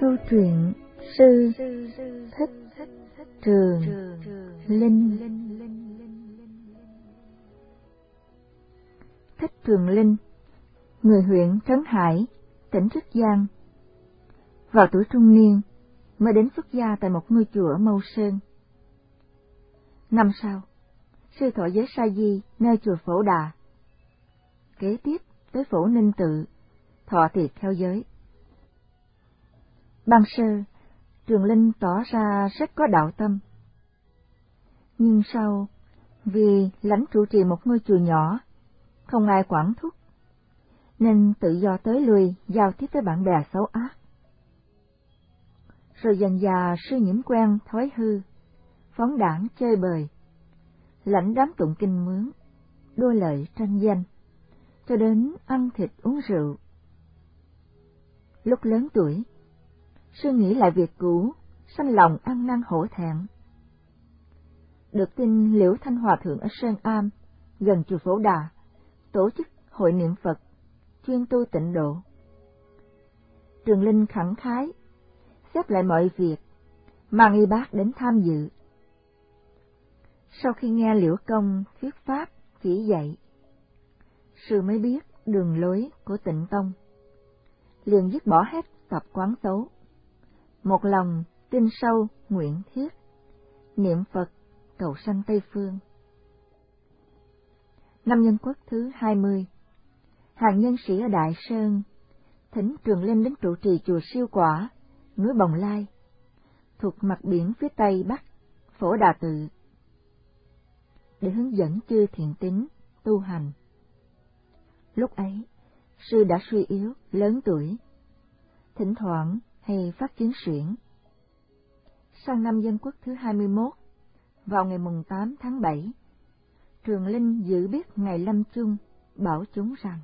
Câu chuyện sư Thích Trường Linh. Thích Trường Linh, người huyện Trấn Hải, tỉnh Đức Giang. Vào tuổi trung niên mới đến xuất gia tại một ngôi chùa ở Mâu Sơn. Năm sau, sư thọ giới Sa Di nơi chùa Phổ Đà. Kế tiếp tới Phổ Ninh Tự, thọ tiệc theo giới. Ban sơ, Trường Linh tỏ ra rất có đạo tâm. Nhưng sau, vì lãnh trụ trì một ngôi chùa nhỏ, không ai quản thúc, nên tự do tới lui giao tiếp với bạn bè xấu ác. Rồi dần dà sư nhiễm quen thói hư, phóng đãng chơi bời, lãnh đám tụng kinh mướn, đua lợi tranh danh, cho đến ăn thịt uống rượu. Lúc lớn tuổi, sư nghĩ lại việc cũ, sanh lòng ăn năn hổ thẹn. Được tin Liễu Thanh Hòa Thượng ở Sơn Am, gần chùa Phổ Đà, tổ chức hội niệm Phật, chuyên tu tịnh độ. Trường Linh khẳng khái, xếp lại mọi việc, mang y bác đến tham dự. Sau khi nghe Liễu Công thuyết pháp chỉ dạy, sư mới biết đường lối của Tịnh Tông, liền dứt bỏ hết tập quán xấu, một lòng tin sâu nguyện thiết, niệm Phật cầu sanh Tây Phương. Năm Nhân Quốc thứ 20, hàng nhân sĩ ở Đại Sơn thỉnh Trường Linh đến trụ trì chùa Siêu Quả, núi Bồng Lai, thuộc mặt biển phía tây bắc Phổ Đà Tự, để hướng dẫn chư thiện tín tu hành. Lúc ấy, sư đã suy yếu, lớn tuổi, thỉnh thoảng hay phát chứng suyễn. Sang năm Dân Quốc thứ 21, vào ngày mùng 8 tháng 7, Trường Linh dự biết ngày lâm chung, bảo chúng rằng: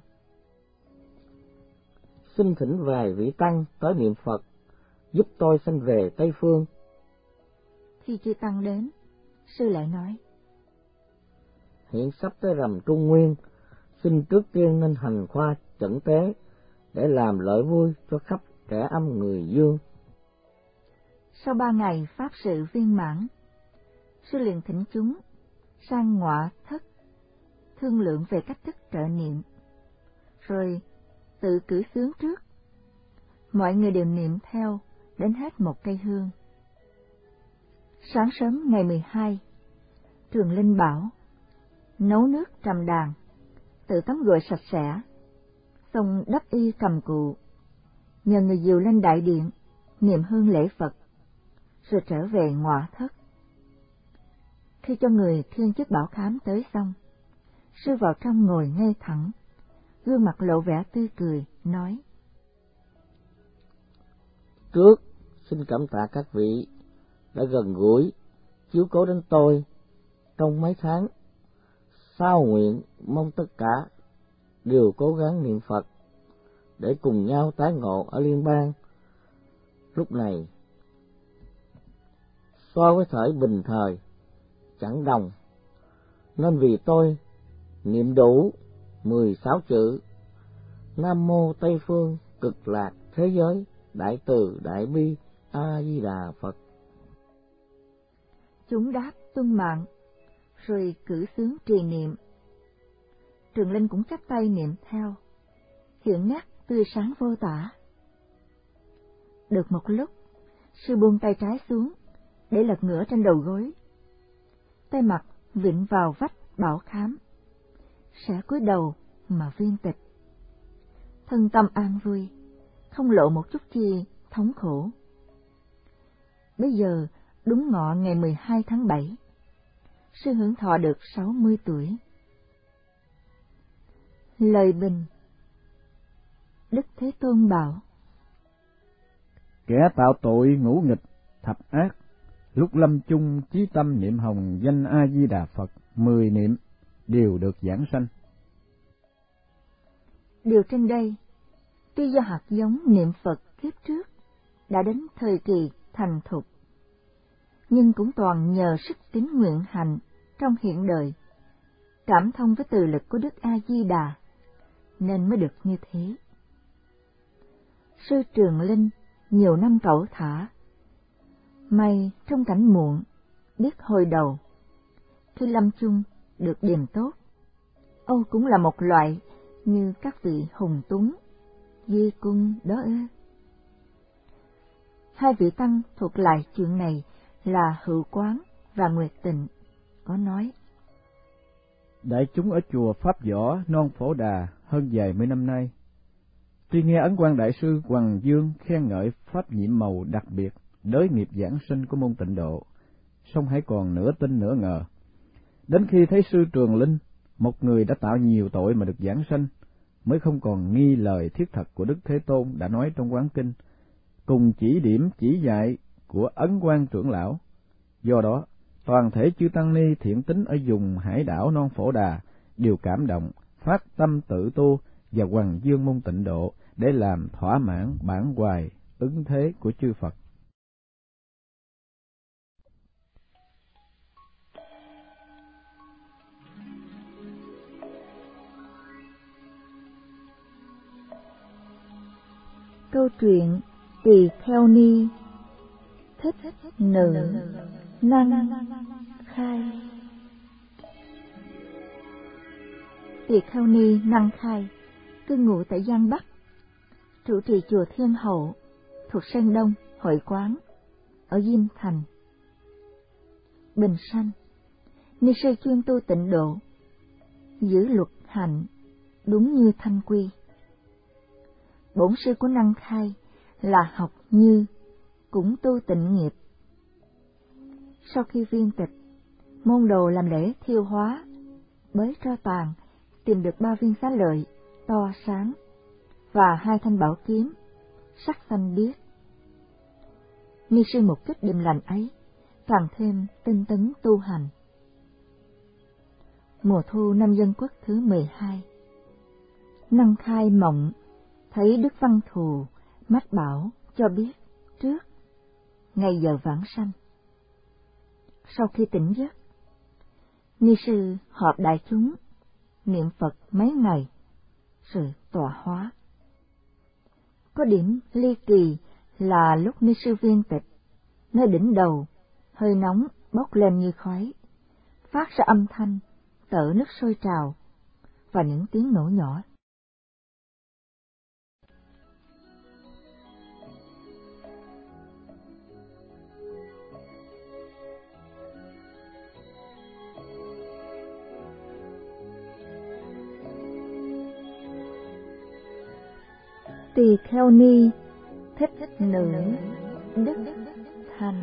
Xin thỉnh vài vị tăng tới niệm Phật, giúp tôi sanh về Tây Phương. Khi chư tăng đến, sư lại nói: Hiện sắp tới rằm Trung Nguyên, xin trước tiên nên hành khoa chẩn tế, để làm lợi vui cho khắp trẻ âm người dương. Sau 3 ngày pháp sự viên mãn, sư liền thỉnh chúng sang ngọa thất, thương lượng về cách thức trợ niệm, rồi tự cử xướng trước. Mọi người đều niệm theo đến hết một cây hương. Sáng sớm ngày 12, Trường Linh bảo nấu nước trầm đàn, tự tắm gội sạch sẽ, xong đắp y cầm cụ, nhờ người dìu lên đại điện niệm hương lễ Phật, rồi trở về ngọa thất. Khi cho người thiên chức bảo khám tới xong, sư vào trong ngồi ngay thẳng, gương mặt lộ vẻ tươi cười, nói: Trước, xin cảm tạ các vị đã gần gũi, chiếu cố đến tôi trong mấy tháng. Sau nguyện mong tất cả đều cố gắng niệm Phật, để cùng nhau tái ngộ ở liên bang. Lúc này, so với thời bình thời, chẳng đồng, nên vì tôi niệm đủ 16 chữ Nam Mô Tây Phương Cực Lạc Thế Giới Đại Từ Đại Bi A Di Đà Phật. Chúng đáp tuân mạng, rồi cử xướng trì niệm. Trường Linh cũng chắp tay niệm theo, hiện nét tươi sáng vô tả. Được một lúc, sư buông tay trái xuống để lật ngửa trên đầu gối, tay mặt vịn vào vách bảo khám, sẽ cúi đầu mà viên tịch. Thân tâm an vui, không lộ một chút chi thống khổ. Bây giờ đúng ngọ ngày 12 tháng 7, sư hưởng thọ được 60 tuổi. Lời bình. Đức Thế Tôn bảo: Kẻ tạo tội ngũ nghịch thập ác, lúc lâm chung chí tâm niệm hồng danh A Di Đà Phật 10 niệm, đều được giảng sanh. Điều trên đây, tuy do hạt giống niệm Phật kiếp trước đã đến thời kỳ thành thục, nhưng cũng toàn nhờ sức tín nguyện hành trong hiện đời, cảm thông với từ lực của Đức A Di Đà, nên mới được như thế. Sư Trường Linh nhiều năm cẩu thả. May trong cảnh muộn, biết hồi đầu, khi lâm chung được điềm tốt. Âu cũng là một loại như các vị hùng tuấn, di cung đó ư. Hai vị tăng thuộc lại chuyện này là Hữu Quán và Nguyệt Tịnh, có nói: Đại chúng ở chùa Pháp Võ Non Phổ Đà hơn vài mươi năm nay, tuy nghe Ấn Quang Đại sư Hoằng Dương khen ngợi pháp nhiệm màu đặc biệt đới nghiệp giảng sinh của môn Tịnh Độ, song hãy còn nửa tin nửa ngờ. Đến khi thấy sư Trường Linh, một người đã tạo nhiều tội mà được giảng sanh, mới không còn nghi lời thiết thật của Đức Thế Tôn đã nói trong Quán Kinh, cùng chỉ điểm chỉ dạy của Ấn Quang trưởng lão. Do đó, toàn thể chư tăng ni thiện tín ở vùng hải đảo Non Phổ Đà đều cảm động, phát tâm tự tu và hoằng dương môn Tịnh Độ để làm thỏa mãn bản hoài ứng thế của chư Phật. Câu chuyện Tỳ Kheo Ni thích nữ năng khai. Tỳ Kheo Ni năng khai cư ngụ tại Giang Bắc, trụ trì chùa Thiên Hậu thuộc Sơn Đông Hội Quán ở Diêm Thành. Bình sanh, ni sư chuyên tu tịnh độ, giữ luật hạnh đúng như thanh quy. Bổn sư của năng khai là Học Như, cũng tu tịnh nghiệp. Sau khi viên tịch, môn đồ làm lễ thiêu hóa, bới tro tàn, tìm được 3 viên xá lợi to sáng và 2 thanh bảo kiếm sắc xanh biếc. Ni sư một kích điềm lành ấy càng thêm tinh tấn tu hành. Mùa thu năm Dân Quốc thứ 12, năng khai mộng thấy Đức Văn Thù mách bảo cho biết trước ngày giờ vãng sanh. Sau khi tỉnh giấc, ni sư họp đại chúng niệm Phật mấy ngày rồi tọa hóa. Có điểm ly kỳ là lúc ni sư viên tịch, nơi đỉnh đầu hơi nóng bốc lên như khói, phát ra âm thanh tở nước sôi trào và những tiếng nổ nhỏ. Tỳ Kheo Ni thích nữ Đức Thành.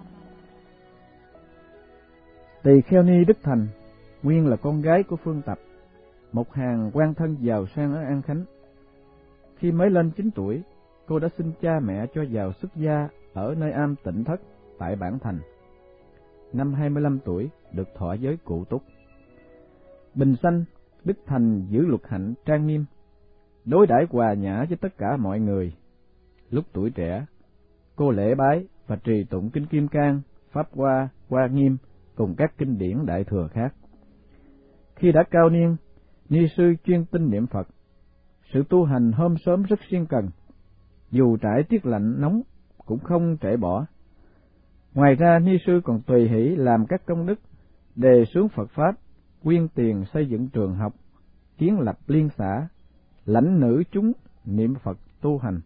Tỳ Kheo Ni Đức Thành nguyên là con gái của Phương Tập, một hàng quan thân giàu sang ở An Khánh. Khi mới lên 9 tuổi, cô đã xin cha mẹ cho vào xuất gia ở nơi am Tịnh Thất tại Bản Thành. Năm 25 tuổi được thọ giới cụ túc. Bình sanh, Đức Thành giữ luật hạnh trang nghiêm, đối đãi hòa nhã với tất cả mọi người. Lúc tuổi trẻ, cô lễ bái và trì tụng kinh Kim Cang, Pháp Hoa, Hoa Nghiêm cùng các kinh điển đại thừa khác. Khi đã cao niên, ni sư chuyên tinh niệm Phật. Sự tu hành hôm sớm rất siêng cần, dù trải tiết lạnh nóng cũng không trễ bỏ. Ngoài ra, ni sư còn tùy hỷ làm các công đức, đề xướng Phật Pháp, quyên tiền xây dựng trường học, kiến lập liên xã, lãnh nữ chúng niệm Phật tu hành.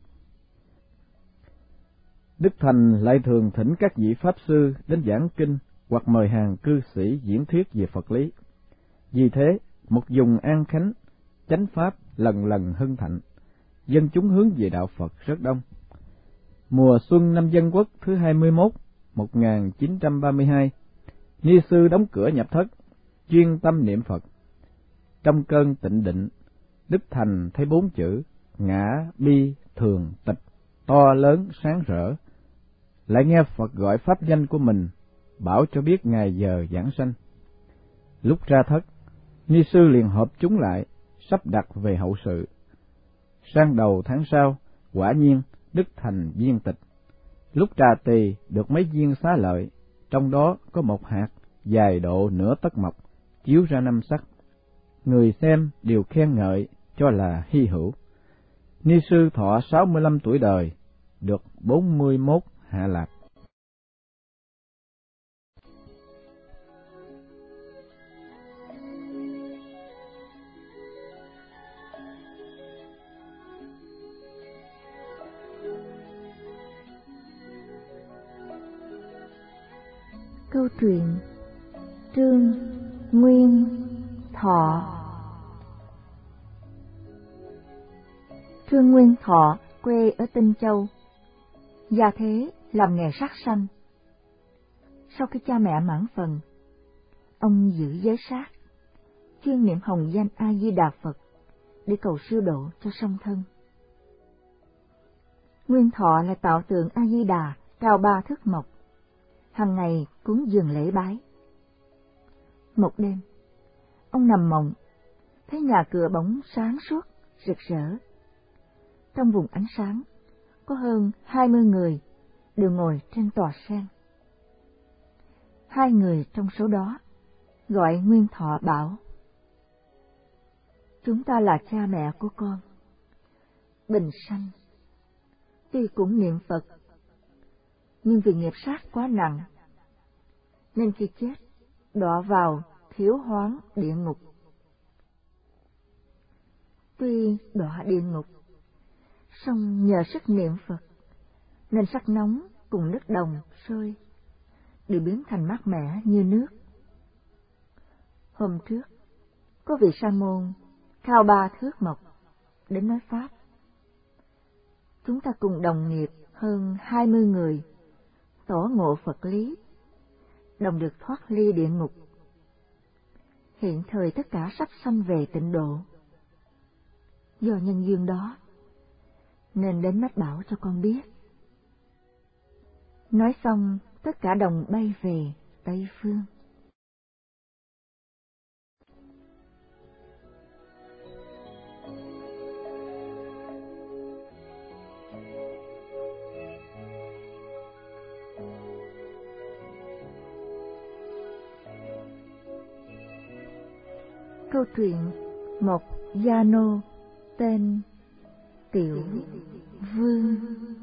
Đức Thành lại thường thỉnh các vị Pháp sư đến giảng kinh hoặc mời hàng cư sĩ diễn thuyết về Phật lý. Vì thế, một vùng An Khánh, chánh Pháp lần lần hưng thịnh, dân chúng hướng về đạo Phật rất đông. Mùa xuân năm Dân Quốc thứ 21, 1932, ni sư đóng cửa nhập thất, chuyên tâm niệm Phật. Trong cơn tịnh định, Đức Thành thấy 4 chữ ngã bi thường tịch to lớn sáng rỡ, lại nghe Phật gọi pháp danh của mình, bảo cho biết ngày giờ giảng sanh. Lúc ra thất, ni sư liền họp chúng lại, sắp đặt về hậu sự. Sang đầu tháng sau, quả nhiên Đức Thành viên tịch. Lúc trà tỳ được mấy viên xá lợi, trong đó có một hạt dài độ nửa tấc mộc, chiếu ra 5 sắc. Người xem đều khen ngợi, cho là hy hữu. Ni sư thọ 65 tuổi đời, được 41 hạ lạc. Câu chuyện Trương Nguyên Thọ. Trương Nguyên Thọ quê ở Tinh Châu, gia thế làm nghề sát sanh. Sau khi cha mẹ mãn phần, ông giữ giới sát, chuyên niệm hồng danh A Di Đà Phật để cầu siêu độ cho song thân. Nguyên Thọ là tạo tượng A Di Đà cao 3 thước mộc, hàng ngày cúng dường lễ bái. Một đêm, ông nằm mộng, thấy nhà cửa bỗng sáng suốt, rực rỡ. Trong vùng ánh sáng, có hơn 20 người đều ngồi trên tòa sen. 2 người trong số đó gọi Nguyên Thọ bảo: "Chúng ta là cha mẹ của con. Bình sanh, tuy cũng niệm Phật, nhưng vì nghiệp sát quá nặng, nên khi chết đọa vào thiếu hoán địa ngục. Tuy đọa địa ngục, song nhờ sức niệm Phật, nên sắc nóng cùng nước đồng sôi đều biến thành mát mẻ như nước. Hôm trước, có vị sa môn cao 3 thước mộc đến nói pháp. Chúng ta cùng đồng nghiệp hơn 20 người tỏ ngộ Phật lý, đồng được thoát ly địa ngục. Hiện thời tất cả sắp sanh về tịnh độ. Do nhân duyên đó, nên đến mách bảo cho con biết." Nói xong, tất cả đồng bay về Tây Phương. Câu chuyện một gia nô tên Tiểu Vương.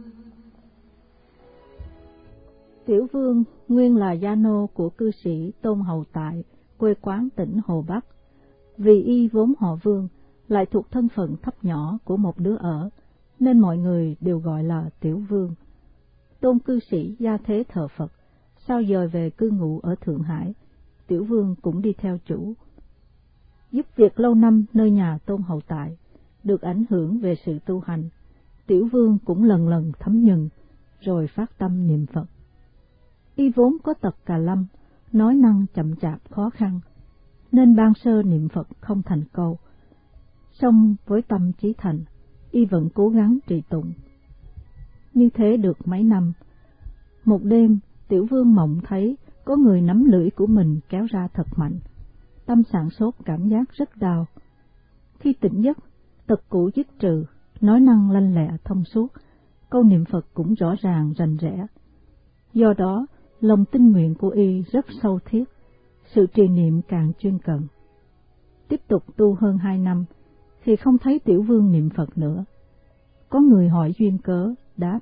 Tiểu Vương nguyên là gia nô của cư sĩ Tôn Hầu Tại, quê quán tỉnh Hồ Bắc. Vì y vốn họ Vương, lại thuộc thân phận thấp nhỏ của một đứa ở, nên mọi người đều gọi là Tiểu Vương. Tôn cư sĩ gia thế thờ Phật, sau dời về cư ngụ ở Thượng Hải, Tiểu Vương cũng đi theo chủ. Giúp việc lâu năm nơi nhà Tôn Hầu Tại, được ảnh hưởng về sự tu hành, Tiểu Vương cũng lần lần thấm nhuần, rồi phát tâm niệm Phật. Y vốn có tật cà lâm, nói năng chậm chạp khó khăn, nên ban sơ niệm Phật không thành câu. Song với tâm chí thành, y vẫn cố gắng trì tụng. Như thế được mấy năm, một đêm Tiểu Vương mộng thấy có người nắm lưỡi của mình kéo ra thật mạnh, tâm sảng sốt cảm giác rất đau. Khi tỉnh giấc, tật cũ dứt trừ, nói năng lanh lẹ thông suốt, câu niệm Phật cũng rõ ràng rành rẽ. Do đó, lòng tinh nguyện của y rất sâu thiết, sự trì niệm càng chuyên cần. Tiếp tục tu hơn 2 năm, thì không thấy Tiểu Vương niệm Phật nữa. Có người hỏi duyên cớ, đáp: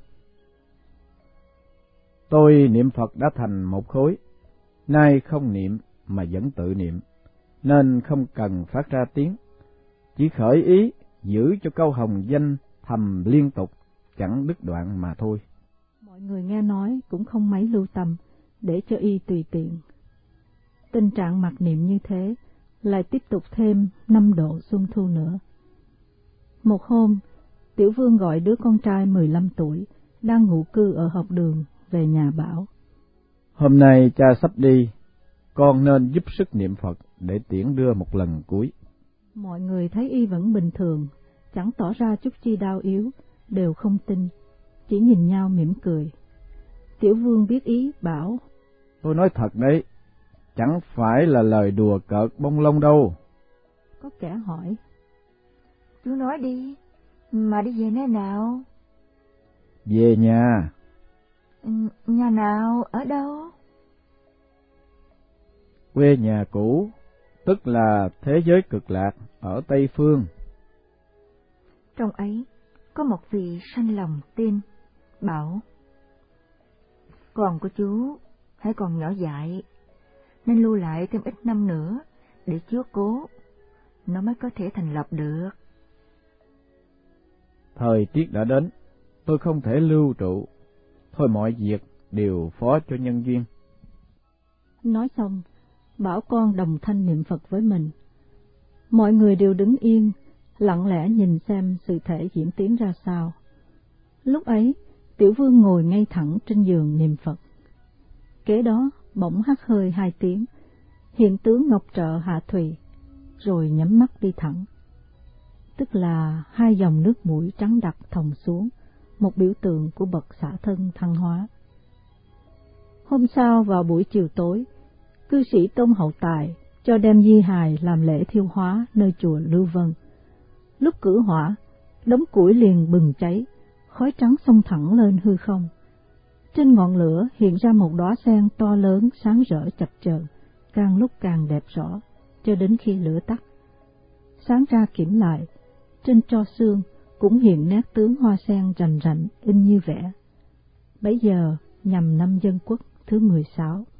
"Tôi niệm Phật đã thành một khối, nay không niệm mà vẫn tự niệm, nên không cần phát ra tiếng, chỉ khởi ý giữ cho câu hồng danh thầm liên tục, chẳng đứt đoạn mà thôi." Mọi người nghe nói cũng không mấy lưu tâm, để cho y tùy tiện. Tình trạng mặc niệm như thế lại tiếp tục thêm 5 độ xuân thu nữa. Một hôm, Tiểu Vương gọi đứa con trai 15 tuổi đang ngụ cư ở học đường về nhà bảo: "Hôm nay cha sắp đi, con nên giúp sức niệm Phật để tiễn đưa một lần cuối." Mọi người thấy y vẫn bình thường, chẳng tỏ ra chút chi đau yếu, đều không tin, chỉ nhìn nhau mỉm cười. Tiểu Vương biết ý bảo: "Tôi nói thật đấy, chẳng phải là lời đùa cợt bông lông đâu." Có kẻ hỏi: "Chú nói đi, mà đi về nơi nào?" "Về nhà." "Nhà nào, ở đâu?" "Quê nhà cũ, tức là thế giới cực lạc ở Tây Phương." Trong ấy có một vị sanh lòng tin, bảo: Con của chú hãy còn nhỏ dại, nên lưu lại thêm ít năm nữa để chiếu cố, nó mới có thể thành lập được. Thời tiết đã đến, tôi không thể lưu trụ, thôi mọi việc đều phó cho nhân duyên. Nói xong, bảo con đồng thanh niệm Phật với mình. Mọi người đều đứng yên, lặng lẽ nhìn xem sự thể diễn tiến ra sao. Lúc ấy, Tiểu Vương ngồi ngay thẳng trên giường niệm Phật. Kế đó, bỗng hắt hơi 2 tiếng, hiện tướng ngọc trợ hạ thùy, rồi nhắm mắt đi thẳng. Tức là 2 dòng nước mũi trắng đặc thòng xuống, một biểu tượng của bậc xả thân thăng hóa. Hôm sau vào buổi chiều tối, cư sĩ Tôn Hậu Tài cho đem di hài làm lễ thiêu hóa nơi chùa Lưu Vân. Lúc cử hỏa, đống củi liền bừng cháy, khói trắng xông thẳng lên hư không. Trên ngọn lửa hiện ra một đóa sen to lớn sáng rỡ chập chờn, càng lúc càng đẹp rõ, cho đến khi lửa tắt. Sáng ra kiểm lại, trên tro xương cũng hiện nét tướng hoa sen rành rành in như vẽ. Bấy giờ nhằm năm Dân Quốc thứ 16.